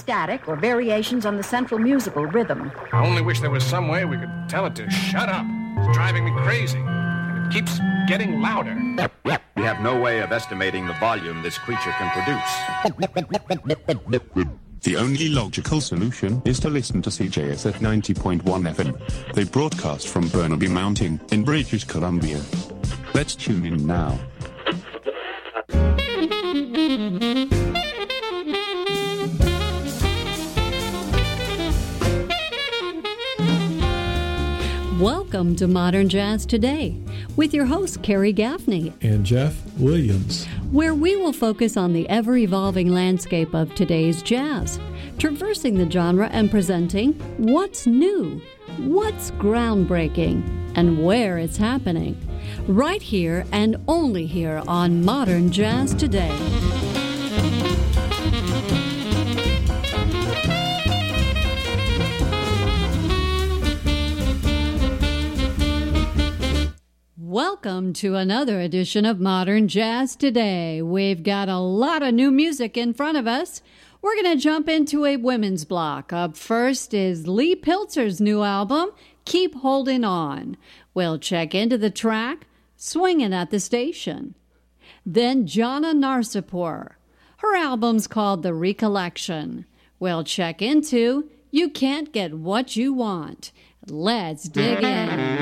static or variations on the central musical rhythm. I only wish there was some way we could tell it to shut up. It's driving me crazy. And it keeps getting louder. We have no way of estimating the volume this creature can produce. The only logical solution is to listen to CJS at 90.1 FM. They broadcast from Burnaby Mountain in British Columbia. Let's tune in now. Welcome to Modern Jazz Today with your host, Carrie Gaffney and Jeff Williams, where we will focus on the ever-evolving landscape of today's jazz, traversing the genre and presenting what's new, what's groundbreaking, and where it's happening, right here and only here on Modern Jazz Today. Welcome to another edition of Modern Jazz Today. We've got a lot of new music in front of us. We're going to jump into a women's block. Up first is Lee Pilzer's new album, Keep Holding On. We'll check into the track, Swingin' at the Station. Then Jana Narsipur. Her album's called The Recollection. We'll check into You Can't Get What You Want. Let's dig in.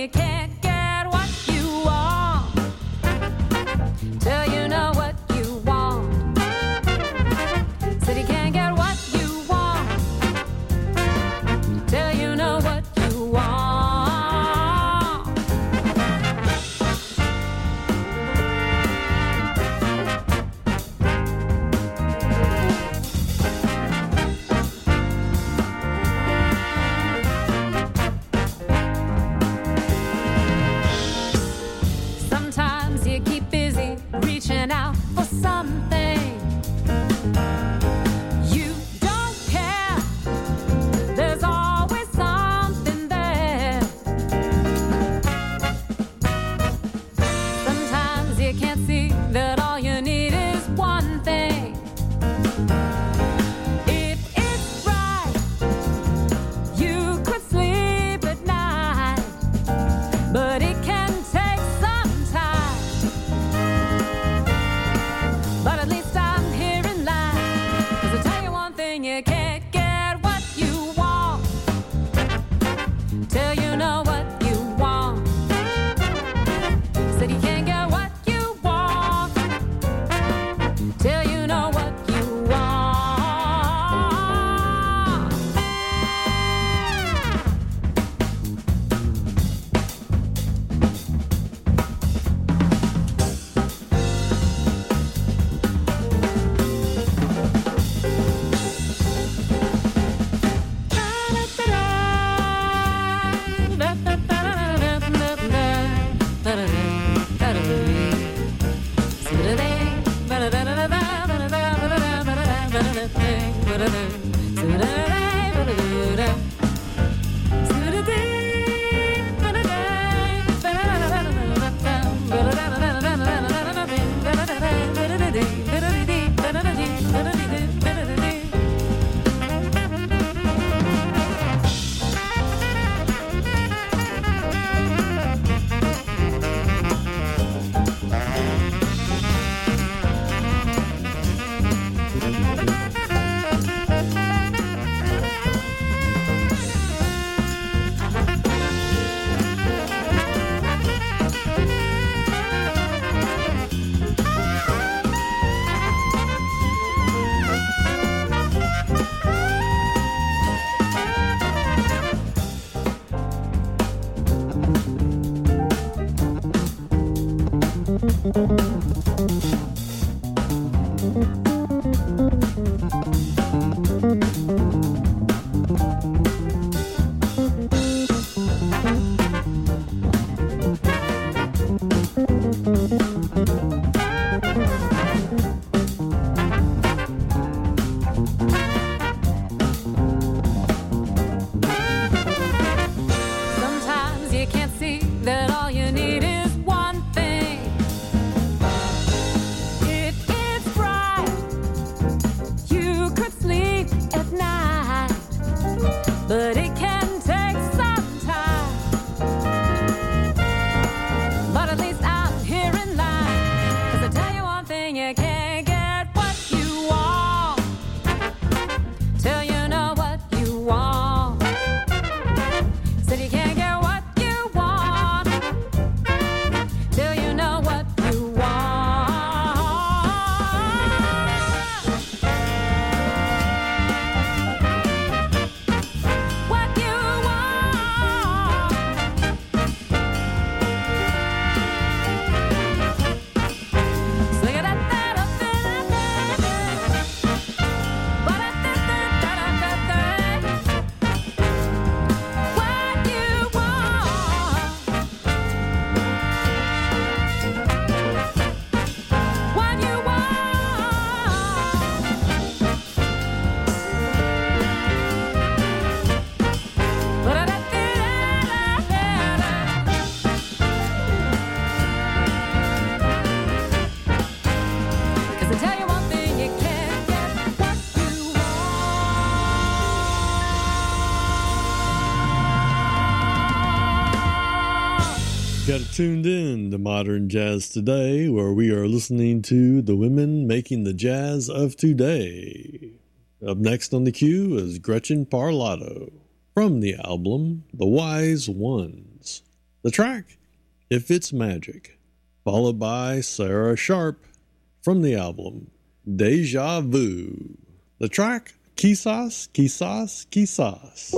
you can't get what you want till you know what you want. Said you can't get what you want till you know what you want. Sometimes you keep busy reaching out for something you don't care. There's always something there. Sometimes you can't see that all you need is one thing. If it's right, you could sleep at night, but it can take some time. But at least I'm here in line, 'cause I'll tell you one thing, you can't get what you want till you know what you want. Said you can't get what you want till you know what you want. Sometimes you can't see that all you need is one thing. If it's bright, you could sleep at night, but it can take some time. But at least I'm here in line, 'cause I tell you one thing, you can't get what you want till you know what you want. Said you can't get what you want till you know what you want. What you want. So you got that up in what you want. What you Cause I tell you one thing, you can't get what you want. Got it tuned in to Modern Jazz Today, where we are listening to the women making the jazz of today. Up next on the queue is Gretchen Parlato from the album The Wise Ones. The track, If It's Magic, followed by Sarah Sharp from the album Deja Vu. The track, Quizás, Quizás, Quizás.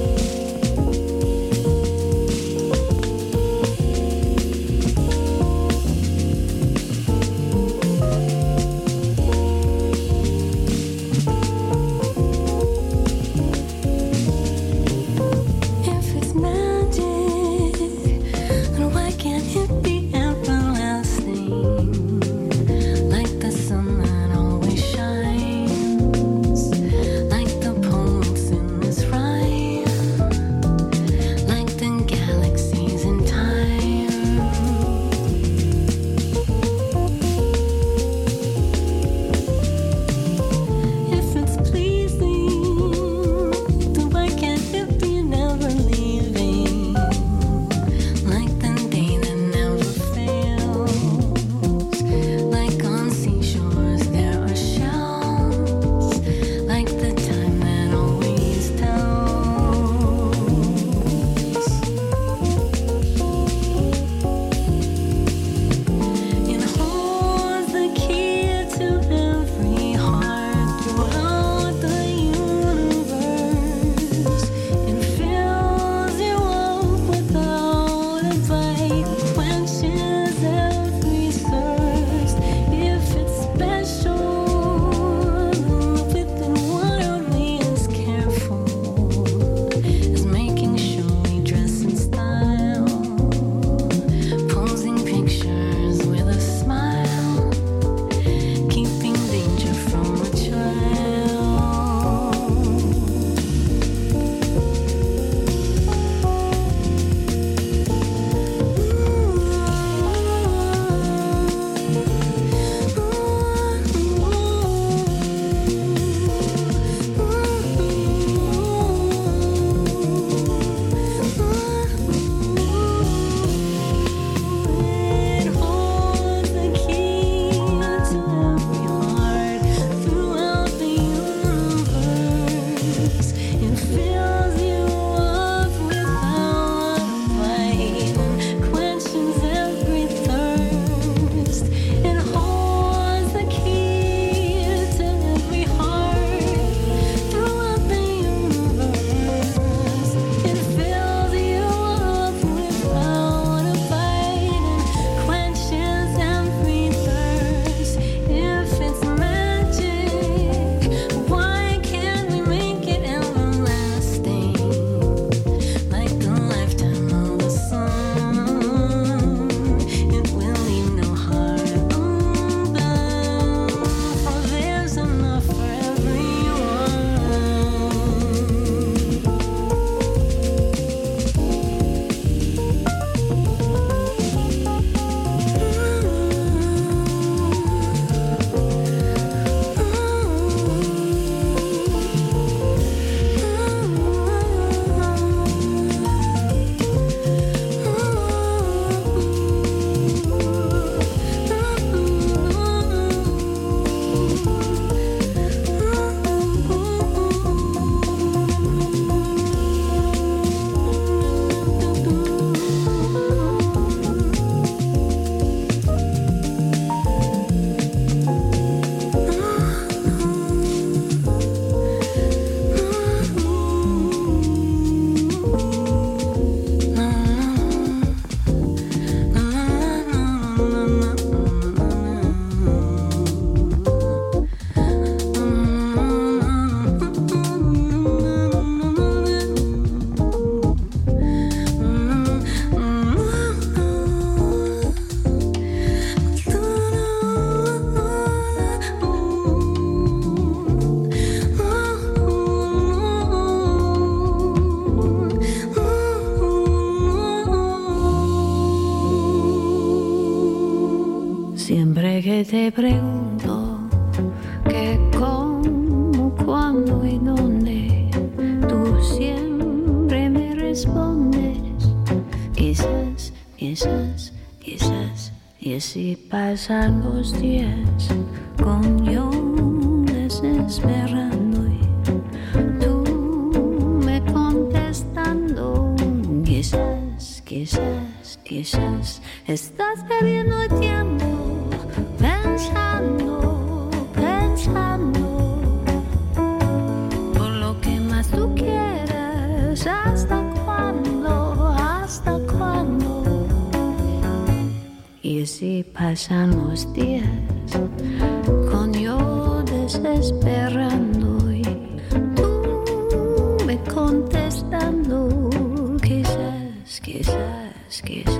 que te pregunto qué, cómo, cuándo y dónde, tú siempre me respondes quizás, quizás, quizás. Y así pasan los días con yo desesperando y tú me contestando quizás, quizás. quizás, quizás estás perdiendo el tiempo pensando, pensando por lo que más tú quieres. ¿Hasta cuándo? ¿Hasta cuándo? Y si pasan los días con yo desesperando y tú me contestando, quizás, quizás, quizás.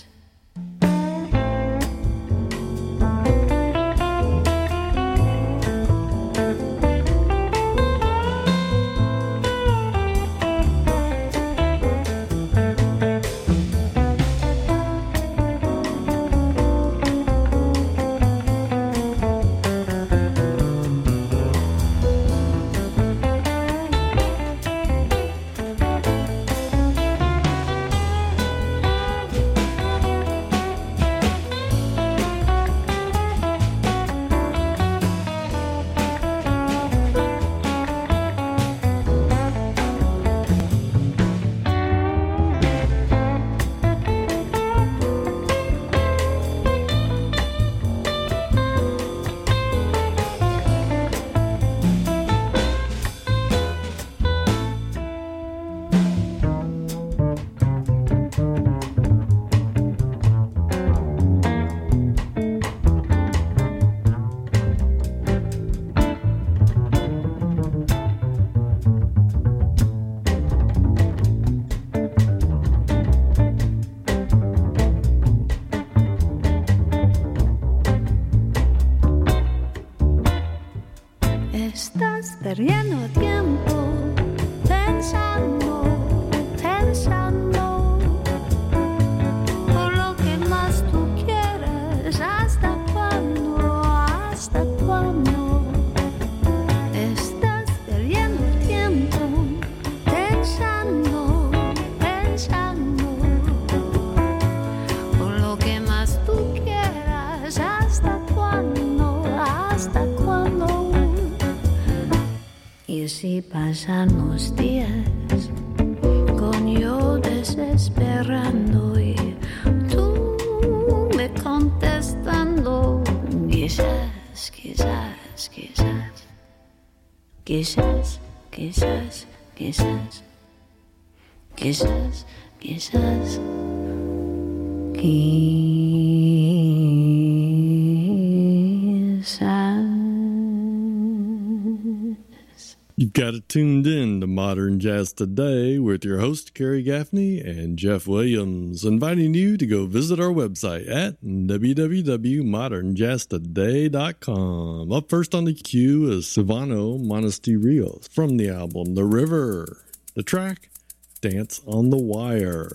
Estás perdiendo tiempo pensando, pensando por lo que más tú quieres. ¿Hasta cuándo? ¿Hasta cuándo? Estás perdiendo tiempo pensando, pensando por lo que más tú quieras. ¿Hasta cuándo? ¿Hasta cuándo? Y si pasan los días con yo desesperando y tú me contestando, quizás, quizás, quizás, quizás, quizás, quizás, quizás, quizás, You've got it tuned in to Modern Jazz Today with your host, Kerry Gaffney and Jeff Williams, inviting you to go visit our website at www.modernjazztoday.com. Up first on the queue is Silvano Monasterios from the album The River. The track, Dance on the Wire.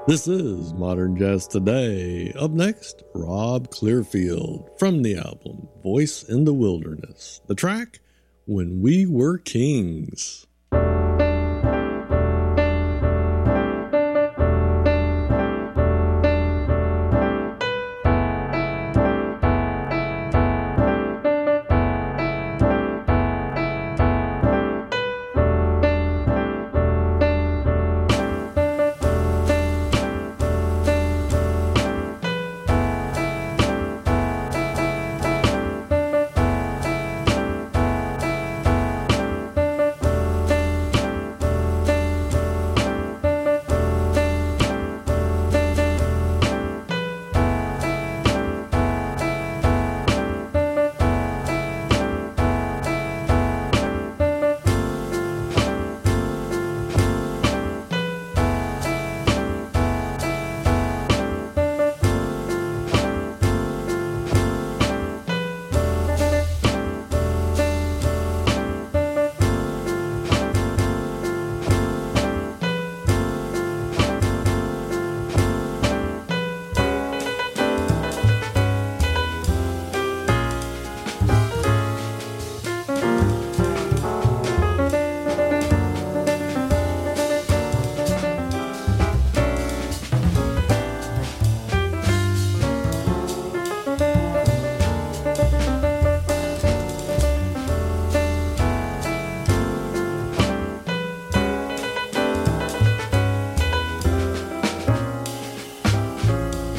This is Modern Jazz Today. Up next, Rob Clearfield from the album Voice in the Wilderness. The track, When We Were Kings.